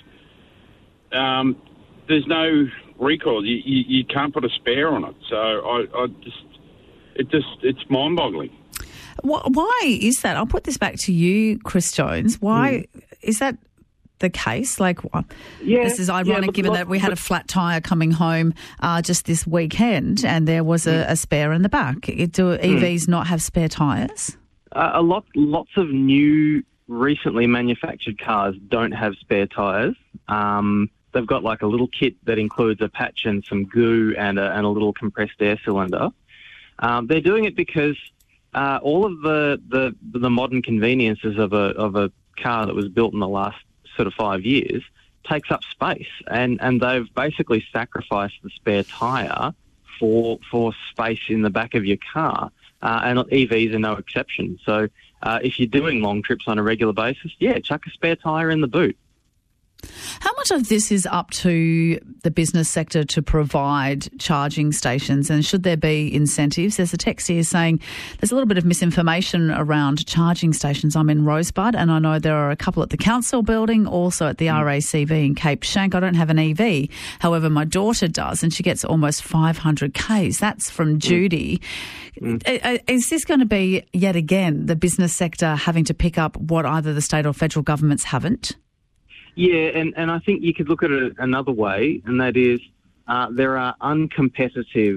um, there's no recoil. You, you, you can't put a spare on it. So I, I just, it just, it's mind-boggling. Why is that? I'll put this back to you, Chris Jones. Why mm. is that the case? Like, yeah, this is ironic yeah, given look, that we had a flat tyre coming home uh, just this weekend and there was a, a spare in the back. It, do E Vs mm. not have spare tyres? Uh, a lot, lots of new, recently manufactured cars don't have spare tyres. Um, they've got like a little kit that includes a patch and some goo and a, and a little compressed air cylinder. Um, they're doing it because Uh, all of the, the, the modern conveniences of a of a car that was built in the last sort of five years takes up space, and, and they've basically sacrificed the spare tyre for for space in the back of your car, uh, and E Vs are no exception. So uh, if you're doing long trips on a regular basis, yeah, chuck a spare tyre in the boot. How much of this is up to the business sector to provide charging stations, and should there be incentives? There's a text here saying there's a little bit of misinformation around charging stations. I'm in Rosebud and I know there are a couple at the council building, also at the R A C V in Cape Shank. I don't have an E V. However, my daughter does and she gets almost five hundred kays. That's from Judy. Mm. Is this going to be, yet again, the business sector having to pick up what either the state or federal governments haven't? Yeah, and, and I think you could look at it another way, and that is uh, there are uncompetitive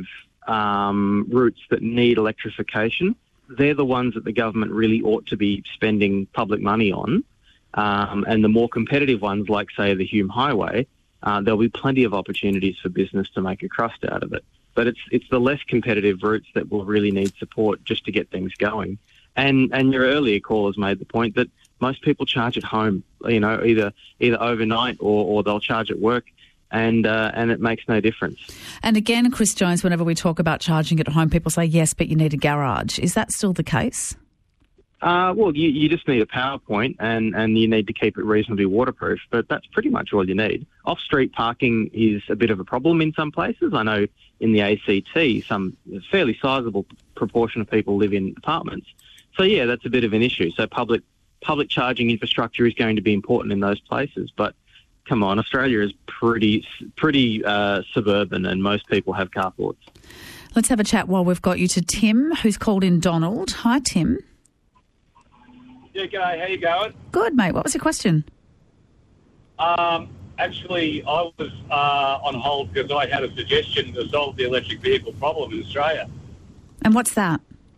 um, routes that need electrification. They're the ones that the government really ought to be spending public money on. Um, and the more competitive ones, like, say, the Hume Highway, uh, there'll be plenty of opportunities for business to make a crust out of it. But it's it's the less competitive routes that will really need support just to get things going. And and your earlier callers made the point that most people charge at home, you know, either either overnight or, or they'll charge at work, and uh, and it makes no difference. And again, Chris Jones, whenever we talk about charging at home, people say, yes, but you need a garage. Is that still the case? Uh, well, you, you just need a power point and, and you need to keep it reasonably waterproof, but that's pretty much all you need. Off-street parking is a bit of a problem in some places. I know in the A C T, some fairly sizable proportion of people live in apartments. So, yeah, that's a bit of an issue. So public public charging infrastructure is going to be important in those places. But come on, Australia is pretty pretty uh, suburban, and most people have carports. Let's have a chat while we've got you to Tim, who's called in Donald. Hi, Tim. Yeah, g'day. How you going? Good, mate. What was your question? Um, actually, I was uh, on hold because I had a suggestion to solve the electric vehicle problem in Australia. And what's that?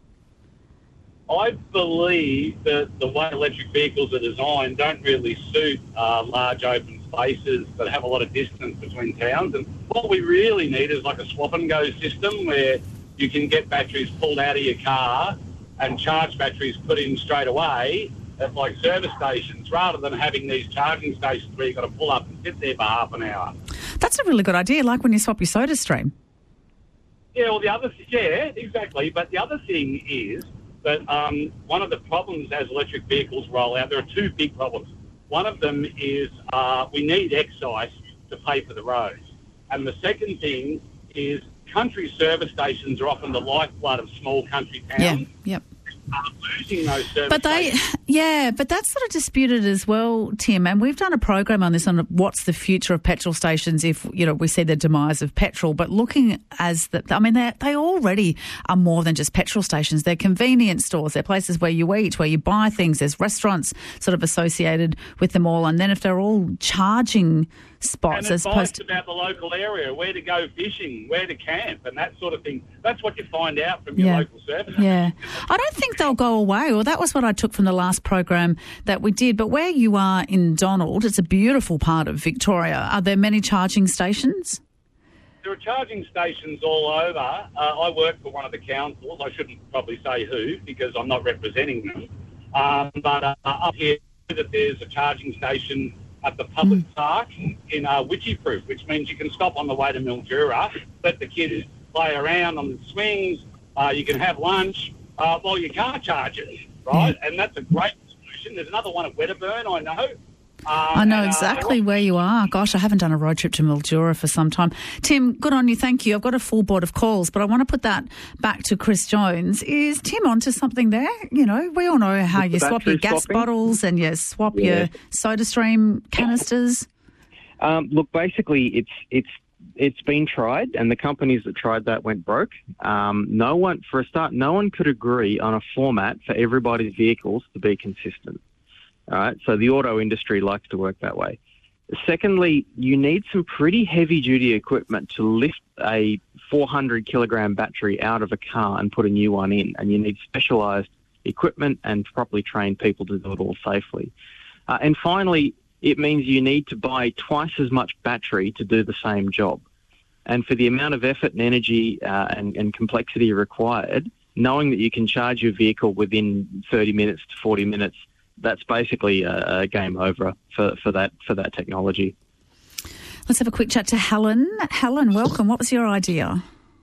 I believe that the way electric vehicles are designed don't really suit uh, large open spaces that have a lot of distance between towns. And what we really need is like a swap and go system where you can get batteries pulled out of your car and charge batteries put in straight away at like service stations, rather than having these charging stations where you've got to pull up and sit there for half an hour. That's a really good idea, like when you swap your soda stream. Yeah, well, the other, yeah, exactly. But the other thing is that um, one of the problems as electric vehicles roll out, there are two big problems. One of them is uh, we need excise to pay for the roads. And the second thing is country service stations are often the lifeblood of small country towns. Yeah, yep. Uh, losing those service But they, stations. yeah, but that's sort of disputed as well, Tim. And we've done a program on this on what's the future of petrol stations if, you know, we see the demise of petrol. But looking as the, I mean, they they already are more than just petrol stations. They're convenience stores. They're places where you eat, where you buy things. There's restaurants sort of associated with them all. And then if they're all charging spots and as opposed to about the local area, where to go fishing, where to camp, and that sort of thing. That's what you find out from your Yeah. local service. Yeah. I don't think they'll go away. Well, that was what I took from the last program that we did. But where you are in Donald, it's a beautiful part of Victoria. Are there many charging stations? There are charging stations all over. Uh, I work for one of the councils. I shouldn't probably say who because I'm not representing them. Um, but uh, up here, that there's a charging station at the public mm. park in uh, Witchyproof, which means you can stop on the way to Mildura, let the kids play around on the swings, uh, you can have lunch uh, while your car charges, right? Mm. And that's a great solution. There's another one at Wedderburn, I know. Um, I know and, uh, exactly where you are. Gosh, I haven't done a road trip to Mildura for some time. Tim, good on you. Thank you. I've got a full board of calls, but I want to put that back to Chris Jones. Is Tim onto something there? You know, we all know how With you the swap your battery gas swapping? bottles and you swap Yeah. your soda stream canisters. Um, look, basically, it's it's it's been tried, and the companies that tried that went broke. Um, no one, for a start, no one could agree on a format for everybody's vehicles to be consistent. All right, so the auto industry likes to work that way. Secondly, you need some pretty heavy-duty equipment to lift a four hundred kilogram battery out of a car and put a new one in, and you need specialised equipment and properly trained people to do it all safely. Uh, and finally, it means you need to buy twice as much battery to do the same job. And for the amount of effort and energy uh, and, and complexity required, knowing that you can charge your vehicle within thirty minutes to forty minutes, that's basically a, a game over for, for that for that technology. Let's have a quick chat to Helen. Helen, welcome. What was your idea?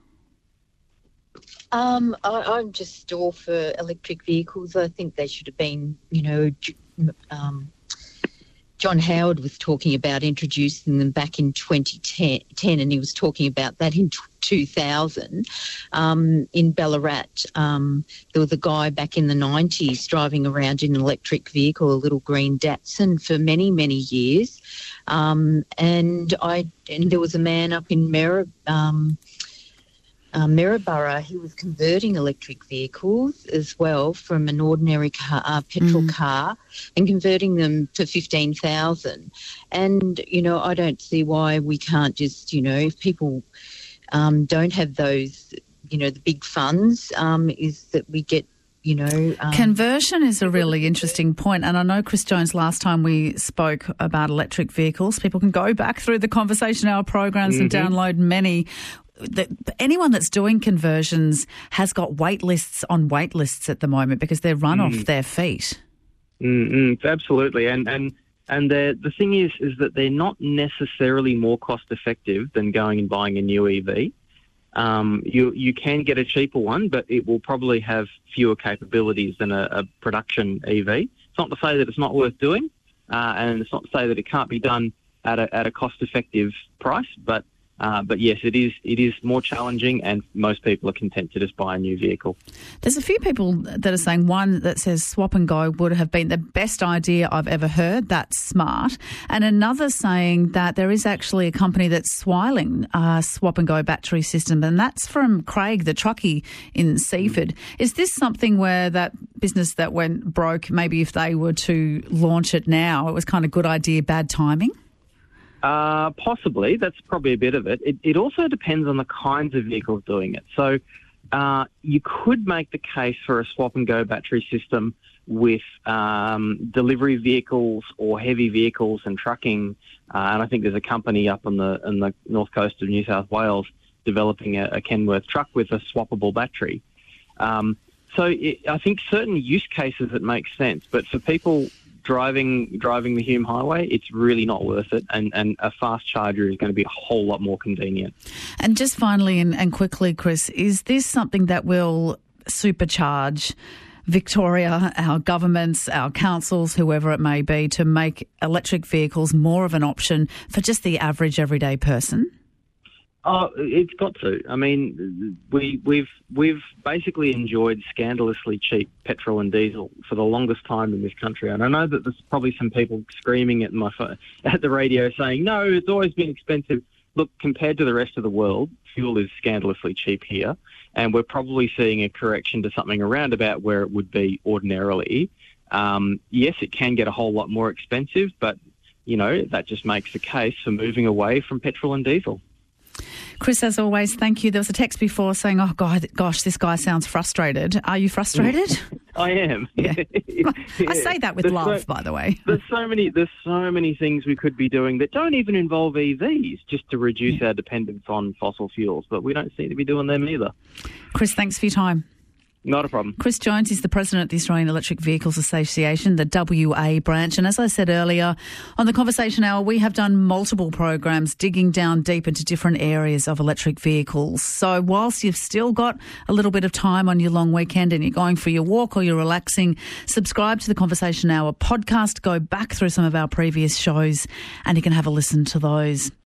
Um, I, I'm just all for electric vehicles. I think they should have been, you know, j- um, John Howard was talking about introducing them back in twenty ten, and he was talking about that in two thousand. Um, in Ballarat, um, there was a guy back in the nineties driving around in an electric vehicle, a little green Datsun, for many, many years. Um, and I and there was a man up in Mer- um, uh, Maryborough. He was converting electric vehicles as well from an ordinary car, uh, petrol Mm. car, and converting them for fifteen thousand. And you know, I don't see why we can't just, you know, if people um, don't have those, you know, the big funds, um, is that we get, you know... Um, Conversion is a really interesting point, and I know, Chris Jones, last time we spoke about electric vehicles, people can go back through the Conversation Hour programs and Mhm. download many. The, anyone that's doing conversions has got wait lists on wait lists at the moment because they're run Mm. off their feet. Mm-mm, absolutely, and and and the the thing is is that they're not necessarily more cost effective than going and buying a new E V. Um, you you can get a cheaper one, but it will probably have fewer capabilities than a, a production E V. It's not to say that it's not worth doing, uh, and it's not to say that it can't be done at a at a cost effective price. But Uh, but yes, it is it is more challenging, and most people are content to just buy a new vehicle. There's a few people that are saying, one that says Swap and Go would have been the best idea I've ever heard. That's smart. And another saying that there is actually a company that's swiling a Swap and Go battery system, and that's from Craig, the truckie in Seaford. Is this something where that business that went broke, maybe if they were to launch it now, it was kind of good idea, bad timing? Uh, possibly. That's probably a bit of it. it. It also depends on the kinds of vehicles doing it. So uh, you could make the case for a swap-and-go battery system with um, delivery vehicles or heavy vehicles and trucking. Uh, and I think there's a company up on the on the north coast of New South Wales developing a, a Kenworth truck with a swappable battery. Um, so it, I think certain use cases it makes sense. But for people driving driving the Hume Highway, it's really not worth it, and, and a fast charger is going to be a whole lot more convenient. And just finally and, and quickly, Chris, is this something that will supercharge Victoria, our governments, our councils, whoever it may be, to make electric vehicles more of an option for just the average everyday person? Oh, it's got to. I mean, we, we've we've basically enjoyed scandalously cheap petrol and diesel for the longest time in this country, and I know that there's probably some people screaming at my phone, at the radio saying, "No, it's always been expensive." Look, compared to the rest of the world, fuel is scandalously cheap here, and we're probably seeing a correction to something around about where it would be ordinarily. Um, yes, it can get a whole lot more expensive, but you know that just makes the case for moving away from petrol and diesel. Chris, as always, thank you. There was a text before saying, oh, God, gosh, this guy sounds frustrated. Are you frustrated? I am. Yeah. I say that with There's love, so, by the way. There's so many There's so many things we could be doing that don't even involve E Vs just to reduce yeah. our dependence on fossil fuels, but we don't seem to be doing them either. Chris, thanks for your time. Not a problem. Chris Jones is the president of the Australian Electric Vehicles Association, the W A branch. And as I said earlier, on the Conversation Hour, we have done multiple programs digging down deep into different areas of electric vehicles. So whilst you've still got a little bit of time on your long weekend and you're going for your walk or you're relaxing, subscribe to the Conversation Hour podcast, go back through some of our previous shows and you can have a listen to those.